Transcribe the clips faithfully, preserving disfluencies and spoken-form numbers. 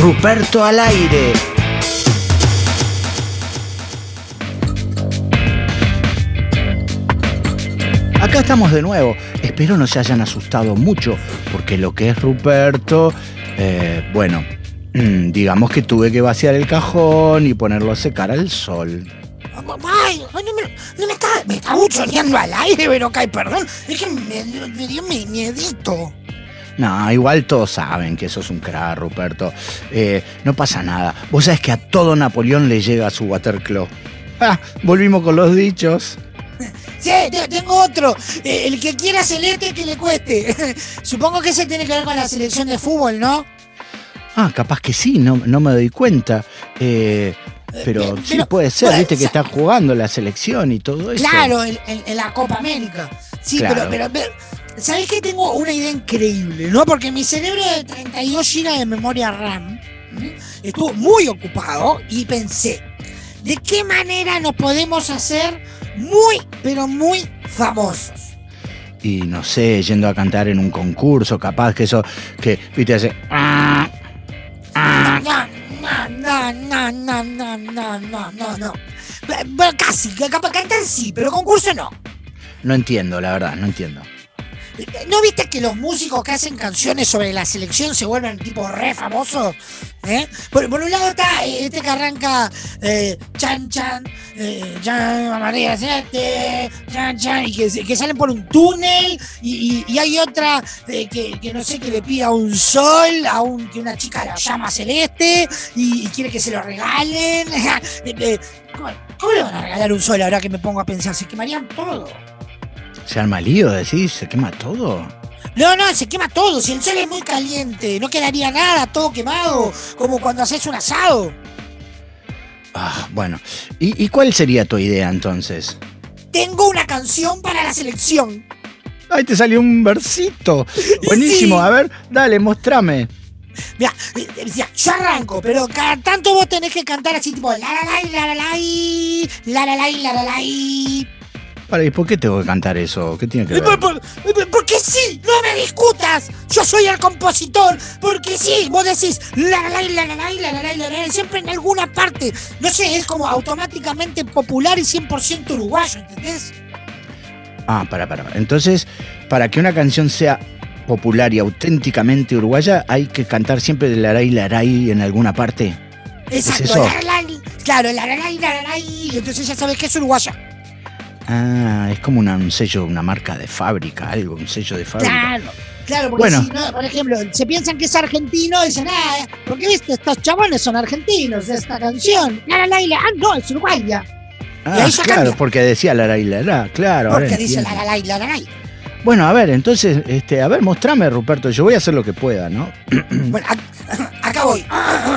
Ruperto al aire. Acá estamos de nuevo. Espero no se hayan asustado mucho, porque lo que es Ruperto, eh, bueno, digamos que tuve que vaciar el cajón y ponerlo a secar al sol. Ay, no me, no me está, me está buchoneando al aire, pero cae, perdón. Es que me, me dio mi miedito. No, igual todos saben que sos un crack, Ruperto. Eh, no pasa nada. Vos sabés que a todo Napoleón le llega su waterclaw. Ah, volvimos con los dichos. Sí, tengo otro. Eh, el que quiera celeste, que le cueste. Supongo que ese tiene que ver con la selección de fútbol, ¿no? Ah, capaz que sí, no, no me doy cuenta. Eh, pero, pero sí puede ser, puede, viste que está jugando la selección y todo eso. Claro, en, en, en la Copa América. Sí, claro. pero, pero, pero ¿sabés que tengo una idea increíble, no? Porque mi cerebro de treinta y dos gigas de memoria RAM estuvo muy ocupado y pensé, ¿de qué manera nos podemos hacer muy, pero muy famosos? Y no sé, yendo a cantar en un concurso, capaz que eso, que, viste, hace... Ah, ah. No, no, no, no, no, no, no, no, no. Bueno, casi, capaz cantar sí, pero concurso no. No entiendo, la verdad, no entiendo. ¿No viste que los músicos que hacen canciones sobre la selección se vuelven tipo re famosos? ¿Eh? Por, por un lado está este que arranca eh, Chan Chan, eh, Chan María Siete, Chan Chan, y que, que salen por un túnel, y, y, y hay otra eh, que, que no sé, que le pida un sol a un, que una chica la llama Celeste y, y quiere que se lo regalen. ¿Cómo, ¿Cómo le van a regalar un sol ahora que me pongo a pensar? Se quemarían todo. ¿Se arma lío, decís? ¿Se quema todo? No, no, se quema todo. Si el sol es muy caliente, no quedaría nada, todo quemado, como cuando haces un asado. Ah, bueno. ¿Y, y cuál sería tu idea entonces? Tengo una canción para la selección. ¡Ay, te salió un versito! Buenísimo, sí. A ver, dale, mostrame. Mira, yo arranco, pero cada tanto vos tenés que cantar así tipo la la la la la la la la la la la. Para, ¿y por qué tengo que cantar eso? ¿Qué tiene que ver? Por, por, porque sí, no me discutas. Yo soy el compositor. Porque sí, vos decís la la la la la la la la la, siempre en alguna parte. No sé, es como automáticamente popular y cien por ciento uruguayo, ¿entendés? Ah, para, para. Entonces, para que una canción sea popular y auténticamente uruguaya, hay que cantar siempre de laray laray en alguna parte. Exacto, ¿Es eso? La, la, la, claro, laray laray, entonces ya sabes que es uruguaya. Ah, es como una, un sello, una marca de fábrica, algo, un sello de fábrica. Claro, claro, porque bueno. Si no, por ejemplo, se piensan que es argentino y dicen, ah, porque viste, estos chabones son argentinos de esta canción. La, la, la, la, ah, no, es uruguaya. Ah, y ahí ya claro, cambia. Porque decía la, la, la, la, claro. Porque dice la, la, la, la, la, la. Bueno, a ver, entonces, este, a ver, mostrame, Ruperto, yo voy a hacer lo que pueda, ¿no? Bueno, a, acá voy.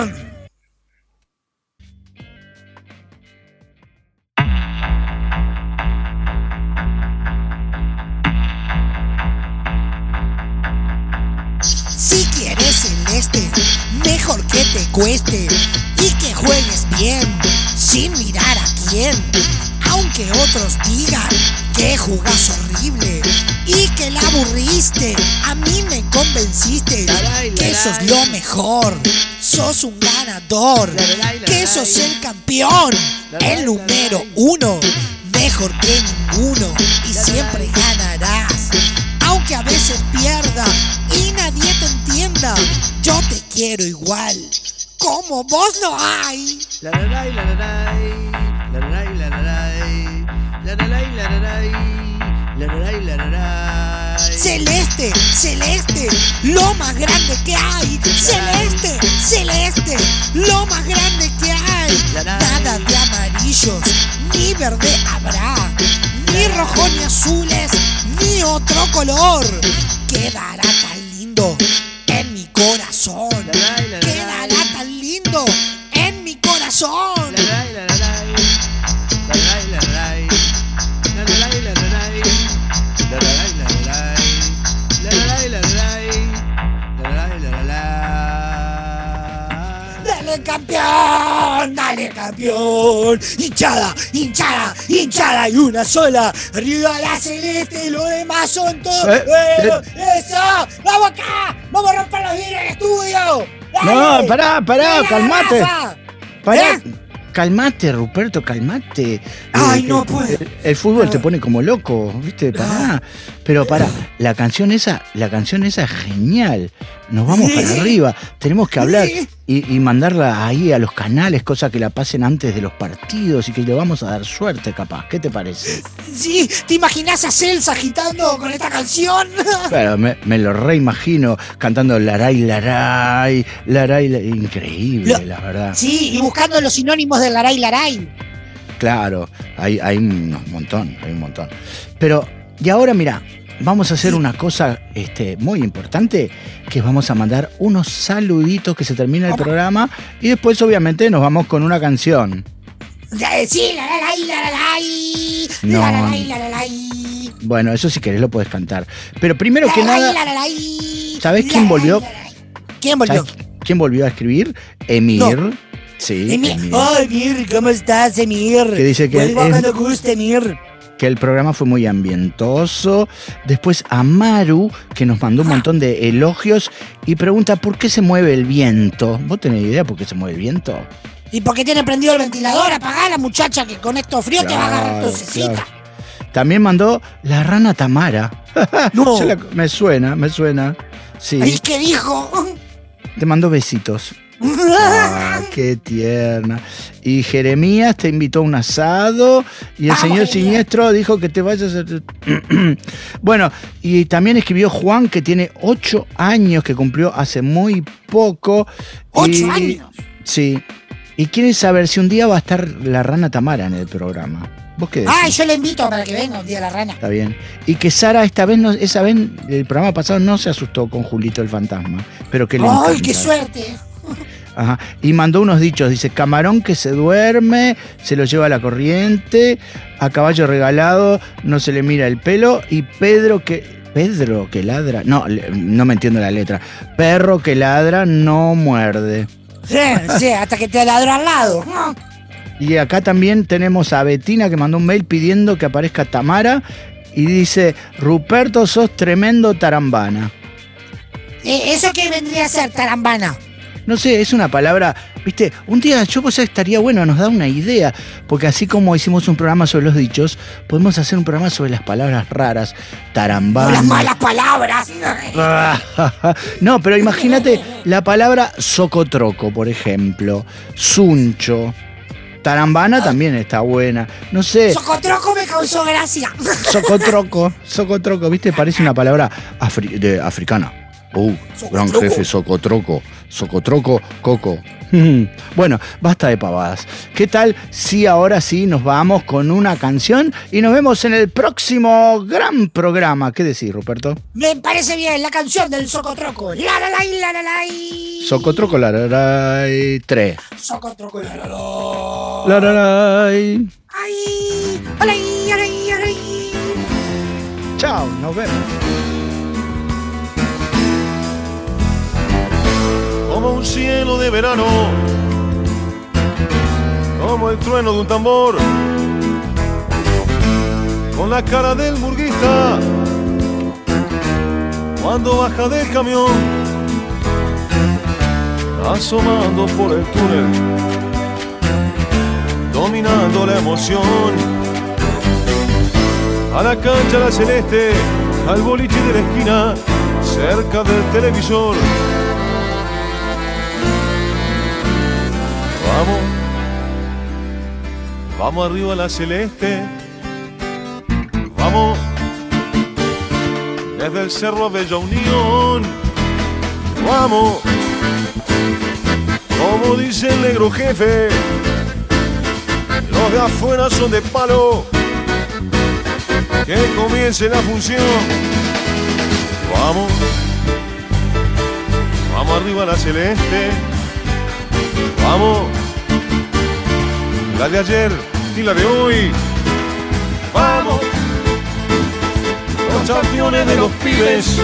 Si quieres celeste, mejor que te cueste y que juegues bien, sin mirar a quién. Aunque otros digan que jugás horrible y que la aburriste, a mí me convenciste que sos lo mejor, sos un ganador, que sos el campeón, el número uno, mejor que ninguno y siempre ganarás. Aunque a veces pierda y nadie te entienda, yo te quiero igual, como vos no hay. La la la la la la la la la la la. Celeste, celeste, lo más grande que hay. Celeste, celeste, lo más grande que hay. Nada de amarillos, ni verde habrá, ni rojo ni azules, ni otro color. Quedará tan lindo en mi corazón. Quedará tan lindo en mi corazón. ¡Dale, campeón! ¡Dale, campeón! ¡Hinchada, hinchada, hinchada! Y una sola. Arriba la celeste, lo demás son todos. ¿Eh? ¡Eh! ¡Eso! ¡Vamos acá! ¡Vamos a romper los vidrios del estudio! No, pará, pará, calmate. Pará. ¿Eh? Calmate, Ruperto, calmate. Ay, Eh, no que- puedo. El, el fútbol te pone como loco, ¿viste? Pará. Pero pará, la canción esa, la canción esa es genial. Nos vamos para arriba. Tenemos que hablar y, y mandarla ahí a los canales, cosa que la pasen antes de los partidos y que le vamos a dar suerte, capaz. ¿Qué te parece? Sí, ¿te imaginás a Celsa agitando con esta canción? Pero me, me lo reimagino cantando Laray, Laray, Laray, Laray. Increíble, Lo- la verdad. Sí, y buscando los sinónimos de Laray Laray. Claro, hay, hay un montón, hay un montón. Pero, y ahora mira, vamos a hacer una cosa este, muy importante, que vamos a mandar unos saluditos que se termina el ¿Cómo? programa y después obviamente nos vamos con una canción. Eh, Sí, Laray Laray. No. Laray Laray. Bueno, eso si querés lo puedes cantar. Pero primero que Laray, nada, laray, ¿sabés quién laray, volvió? laray. ¿Quién volvió? ¿sabes quién volvió a escribir? Emir. Sí, Emir. Emir. Oh, Emir, ¿cómo estás, Emir? Que dice que Vuelvo es- cuando guste, Emir. Que el programa fue muy ambientoso. Después a Maru, que nos mandó un montón de elogios y pregunta ¿por qué se mueve el viento? ¿Vos tenés idea por qué se mueve el viento? ¿Y por qué tiene prendido el ventilador? Apagá a la muchacha que con esto frío te va a agarrar Claro, tosecita. claro. También mandó la rana Tamara. No. Yo la- me suena, me suena. Sí, Ay, ¿qué dijo? te mandó besitos. Ah, qué tierna. Y Jeremías te invitó a un asado y el Vamos, señor Jeremías. Siniestro dijo que te vayas a... Bueno, y también escribió Juan, que tiene ocho años, que cumplió hace muy poco. ¿Ocho Y- años? Sí. Y quiere saber si un día va a estar la rana Tamara en el programa. ¿Vos qué decís? Ay, yo le invito para que venga un día la rana. Está bien. Y que Sara esta vez, no, esa vez, el programa pasado no se asustó con Julito el fantasma. Pero que le Ay, encanta. qué suerte. Ajá. Y mandó unos dichos, dice, camarón que se duerme, se lo lleva a la corriente, a caballo regalado, no se le mira el pelo, y Pedro que... Pedro que ladra, no, le- no me entiendo la letra. Perro que ladra no muerde. Sí, sí, hasta que te ladró al lado. Y acá también tenemos a Betina que mandó un mail pidiendo que aparezca Tamara y dice, Ruperto, sos tremendo tarambana. Eh, ¿Eso qué vendría a ser, tarambana? No sé, es una palabra, viste, un día yo pues estaría bueno, nos da una idea, porque así como hicimos un programa sobre los dichos, podemos hacer un programa sobre las palabras raras, O tarambana. las malas palabras. No, pero imagínate la palabra socotroco, por ejemplo, suncho. Tarambana también está buena. No sé, Socotroco me causó gracia. socotroco, socotroco, viste, parece una palabra afri- de, africana. Uh, gran Socotroco. jefe, socotroco, socotroco, coco. Bueno, basta de pavadas. ¿Qué tal si ahora sí nos vamos con una canción y nos vemos en el próximo gran programa? ¿Qué decís, Ruperto? Me parece bien la canción del Socotroco. La la la la la la. Socotroco, la la la, tres. Socotroco, la la la. La la la. Ay, ay, ay, ay. Chao, nos vemos. Como un cielo de verano, como el trueno de un tambor, con la cara del murguista cuando baja del camión, asomando por el túnel, dominando la emoción, a la cancha la celeste, al boliche de la esquina, cerca del televisor. Vamos, vamos arriba a la celeste, vamos, desde el cerro a Bella Unión, vamos, como dice el negro jefe, los de afuera son de palo, que comience la función, vamos, vamos arriba a la celeste, vamos, la de ayer y la de hoy. Vamos, los campeones de los pibes,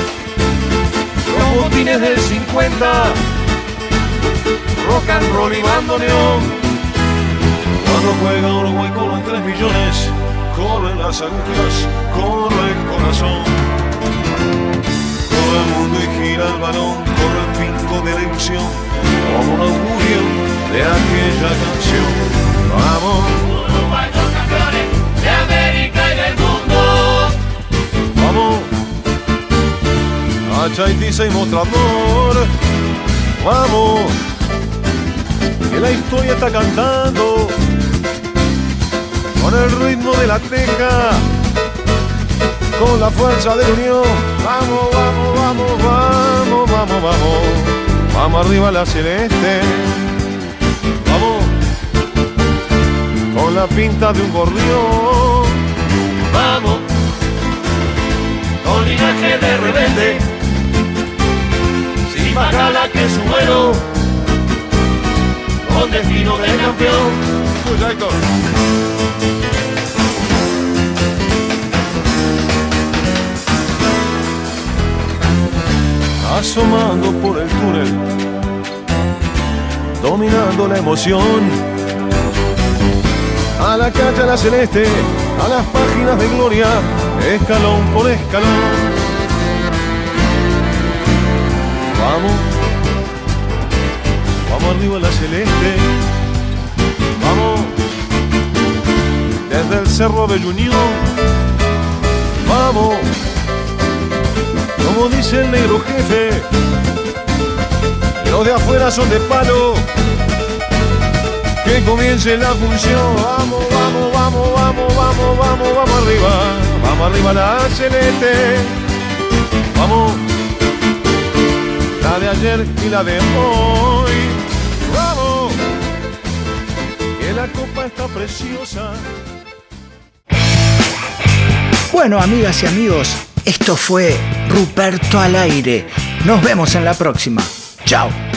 los botines del cincuenta, rock and roll y bandoneón. Cuando juega Uruguay con los tres millones, corren las agujas, corre el corazón. todo el mundo y gira el balón, corre el pico de la ilusión, como un augurio de aquella canción. Vamos, Uruguay, los campeones de América y del mundo. vamos, a Chaitiza y Mostrador. Vamos, que la historia está cantando con el ritmo de la teca, con la fuerza de la unión. Vamos, vamos, vamos, vamos, vamos, vamos. Vamos arriba la celeste. Vamos, con la pinta de un gorrión. Vamos, con linaje de rebelde, sin más gala que su vuelo, con destino de campeón. Escucha, Héctor. Asomando por el túnel, dominando la emoción, a la cancha la celeste, a las páginas de gloria, escalón por escalón. Vamos, vamos arriba la celeste, vamos, desde el cerro de Unión, vamos, como dice el negro jefe, los de afuera son de palo, que comience la función. Vamos, vamos, vamos, vamos, vamos, vamos, vamos arriba, vamos arriba la celeste, vamos, la de ayer y la de hoy, vamos, que la copa está preciosa. Bueno, amigas y amigos, esto fue Ruperto al aire. Nos vemos en la próxima. Chao.